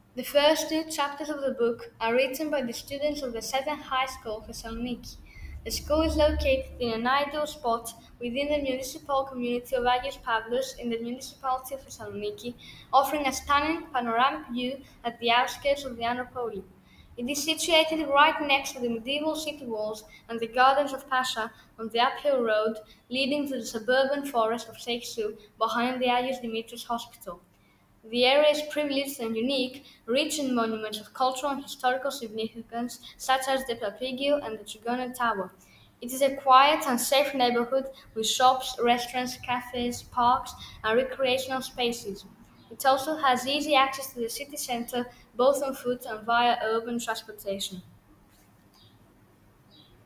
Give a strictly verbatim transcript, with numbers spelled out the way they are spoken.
The first two chapters of the book are written by the students of the Seton High School Thessaloniki. The school is located in an ideal spot within the municipal community of Agios Pavlos in the municipality of Thessaloniki, offering a stunning panoramic view at the outskirts of the Anropoli. It is situated right next to the medieval city walls and the gardens of Pasha on the uphill road leading to the suburban forest of Seixu behind the Agios Dimitris Hospital. The area is privileged and unique, rich in monuments of cultural and historical significance such as the Papigio and the Trigono Tower. It is a quiet and safe neighborhood with shops, restaurants, cafes, parks, and recreational spaces. It also has easy access to the city center, both on foot and via urban transportation.